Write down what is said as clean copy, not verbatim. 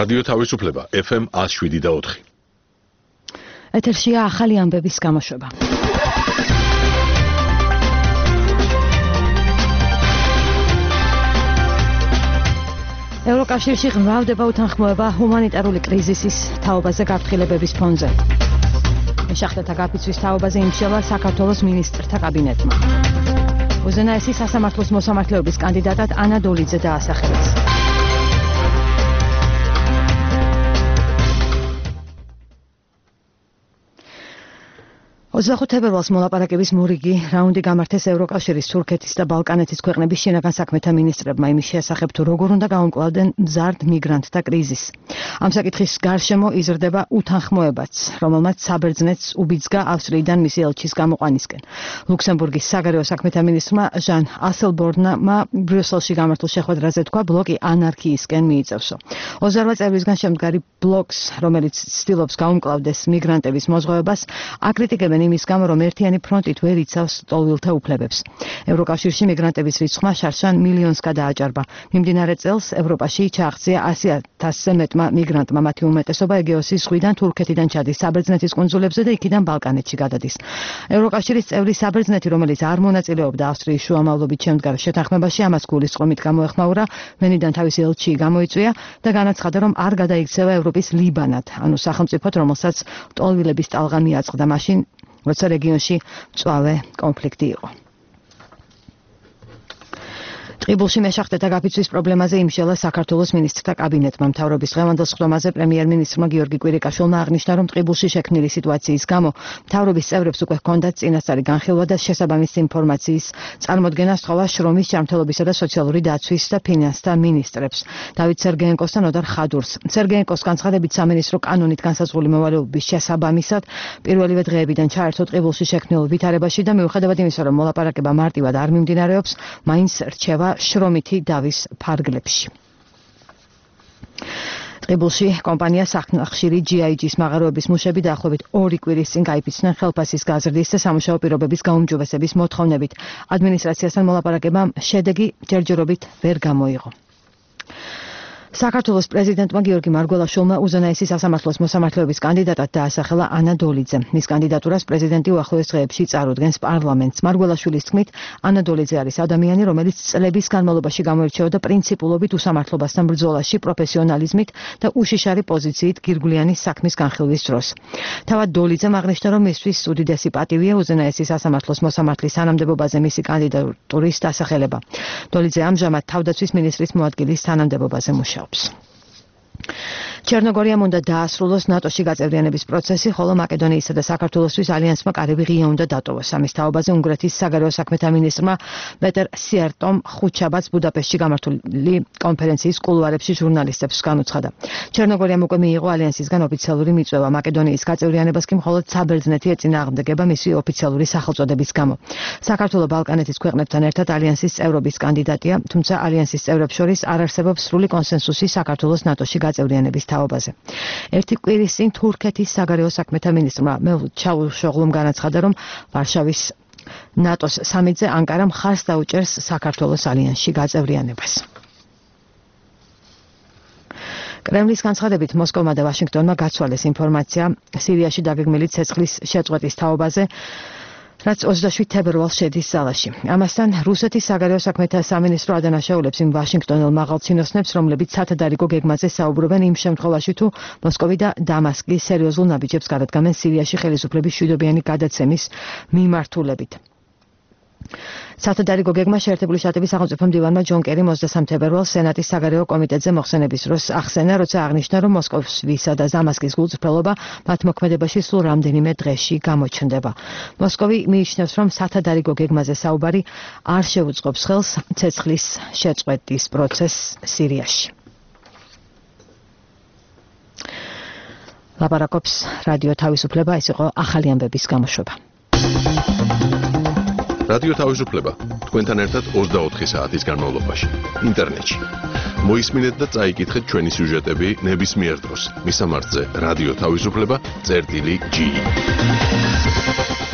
რადიო თავისუფლება FM 107.4. ეთერშია ახალი ამბების გამოშვება. ევროკავშირში ღრმავდება უთანხმოება ჰუმანიტარული კრიზისის თაობაზე გაფრთხილებების ფონზე. მეშახტეთა გაფიცვის თაობაზე იმშელა საქართველოს მინისტრთა კაბინეტმა. უზენაესი სასამართლოს მოსამართლეობის კანდიდატად ანა დოლიძე დაასახელეს. 25 თებერვალს მოლაპარაკების მორიგი რაუნდი გამართეს ევროკავშირის, თურქეთის და ბალკანეთის ქვეყნების შინაგან საქმეთა მინისტრებმა იმის შესახებ, თუ როგორ უნდა გაუმკლავდნენ მზარდ მიგრანტთა კრიზისს. ამ საკითხის გარშემო იზრდება უთანხმოებაც, რომელმაც საბერძნეთს უბიძგა ავსტრიიდან მისი ელჩის გამოყვანისკენ. ლუქსემბურგის საგარეო საქმეთა მინისტრმა ჟან ასელბორნმა ბრიუსელში გამართულ შეხვედრაზე თქვა, ბლოკი ანარქიისკენ მიიწევსო. 28 წევრისგან შემდგარი ბლოკს, რომელიც ცდილობს გაუმკლავდეს მიგრანტების მოზღვევებას, აკრიტიკებენ იმის გამო, რომ ერთიანი ფრონტით ვერ იცავს ტოლვილთა უფლებებს. ევროკავშირში მიგრანტების რიცხვმა შარშან მილიონს გადააჭარბა. მიმდინარე წელს ევროპაში ჩააღწია 100,000-ზე მეტმა მიგრანტმა, მათი უმეტესობა ეგეოსის ზღვიდან თურქეთიდან ჩადის საბერძნეთის კუნძულებზე და იქიდან ბალკანეთში გადადის. ევროკავშირის წევრი საბერძნეთი, რომელიც არ მონაწილეობდა ავსტრიის შუამავლობით შემდგარ შეთანხმებაში, ამას გულისწყრომით გამოეხმაურა, მენიდან თავისი ელჩი გამოიწვია და განაცხადა, რომ არ გადაიქცევა ევროპის ლიბანად, ანუ სახელმწიფოდ, რომელსაც ტოლვილების ტალღა მიაწყდა მაშინ, როცა რეგიონში მწვავე კონფლიქტი იყო. ტყიბულში მეშახტეთა გაფიცვის პრობლემაზე იმშელა საქართველოს მინისტრთა კაბინეტმა. მთავრობის დღევანდელ სხდომაზე პრემიერ-მინისტრმა გიორგი კვირიკაშვილმა აღნიშნა, რომ ტყიბულში შექმნილი სიტუაციის გამო მთავრობის წევრებს უკვე ჰქონდათ წინასწარი განხილვა და შესაბამისი ინფორმაციის წარმოდგენა სთხოვა შრომის, ჯანმრთელობისა და სოციალური დაცვის და ფინანსთა მინისტრებს. დავით სერგეენკოს და ნოდარ ხადურს. სერგეენკოს განცხადებით, სამინისტრო კანონით განსაზღვრული მოვალეობის შესაბამისად პირველივე დღეებიდან ჩაერთო ტყიბულში შექმნილ ვითარებაში და მიუხედავად იმისა, რომ მოლაპარაკება მარტივად არ მიმდინარეობს, მაინც რჩება შრომითი დავის ფარგლებში. ტყიბულში კომპანია სახნახშირი GIG-ის მაღაროების მუშები დაახლოებით 2 კვირის წინ გაიფიცნენ ხელფასის გაზრდის და სამუშაო პირობების გაუმჯობესების მოთხოვნებით. ადმინისტრაციასთან მოლაპარაკებამ შედეგი ჯერჯერობით ვერ გამოიღო. საქართველოს პრეზიდენტმა გიორგი მარგველაშვილმა უზენაესი სასამართლოს მოსამართლეობის კანდიდატად დაასახელა ანა დოლიძე. მის კანდიდატურას პრეზიდენტი უახლოეს დღეებში წარუდგენს პარლამენტს. მარგველაშვილის თქმით, ანა დოლიძე არის ადამიანი, რომელიც წლების განმავლობაში გამოირჩეოდა პრინციპულობით უსამართლობასთან ბრძოლაში, პროფესიონალიზმით და უშიშარი პოზიციით გირგვლიანი საქმის განხილვის დროს. თავად დოლიძემ აღნიშნა, რომ მისთვის უდიდესი პატივია უზენაესი სასამართლოს მოსამართლის თანამდებობაზე მისი კანდიდატურის დასახელება. დოლიძე ამჟამად თავდაცვის მინისტრის მოადგილის თანამდებობაზე მუშაობს. ჩერნოგორიამ უნდა დაასრულოს ნატოში გაწევრიანების პროცესი, ხოლო მაკედონიისა და საქართველოსთვის ალიანსმა კარები ღია უნდა დატოვოს. ამის თაობაზე უნგრეთის საგარეო საქმეთა მინისტრმა პეტერ სიარტომ ხუთშაბათს ბუდაპეშტში გამართული კონფერენციის კულუარებში ჟურნალისტებს განუცხადა. ჩერნოგორიამ უკვე მიიღო ალიანსისგან ოფიციალური მიწვევა. მაკედონიის გაწევრიანებას კი მხოლოდ საბერძნეთი ეწინააღმდეგება მისი ოფიციალური სახელწოდების გამო. საქართველო ბალკანეთის ქვეყნებთან ერთად ალიანსის წევრობის კანდიდატია, თუმცა ალიანსის წევრებს შორის არ არსებობს სრული კონსენსუსი საქართველოს ნატოში გაწევრიანების თაობაზე. ერთი კვირის წინ თურქეთის საგარეო საქმეთა მინისტრმა ჩავუშოღლუმ განაცხადა, რომ ვარშავის ნატოს სამიტზე ანკარა მხარს დაუჭერს საქართველოს ალიანსში გაწევრიანებას. კრემლის განცხადებით, მოსკოვმა და ვაშინგტონმა გაცვალეს ინფორმაცია სირიაში დაგეგმილი ცეცხლის შეწყვეტის თაობაზე, რაც 27 თებერვალს შედის ზალაში. ამასთან რუსეთის საგარეო საქმეთა სამინისტრო ადანაშაულებს იმ ვაშინგტონელ მაღალ ცინოსნებს, რომლებიც სათადარიგო გეგმაზე საუბრობენ იმ შემთხვევაში, თუ მოსკოვი და დამასკი სერიოზულ ნაბიჯებს გადადგამენ სირიაში ხელისუფლების მშვიდობიანი გადაცემის მიმართულებით. სათადარიგო გეგმა შეერთებული შტატების სახელმწიფო მდივანმა ჯონ კერიმ 23 თებერვალს სენატის საგარეო კომიტეტზე მოხსენების დროს ახსენა, როცა აღნიშნა, რომ მოსკოვისა და დამასკის გულწრფელობა მათ მოქმედებაში სულ რამდენიმე დღეში გამოჩნდება. მოსკოვი მიიჩნევს, რომ სათადარიგო გეგმაზე საუბარი არ შეუწყობს ხელს ცეცხლის შეწყვეტის პროცესს სირიაში. ლაპარაკობს რადიო თავისუფლება, ეს იყო ახალი ამბების გამოშვება. რადიო თავისუფლება თქვენთან ერთად 24 საათის განმავლობაში ინტერნეტში. მოისმინეთ და წაიკითხეთ ჩვენი სიუჟეტები ნებისმიერ დროს. მისამართზე რადიო თავისუფლება წერტილი G.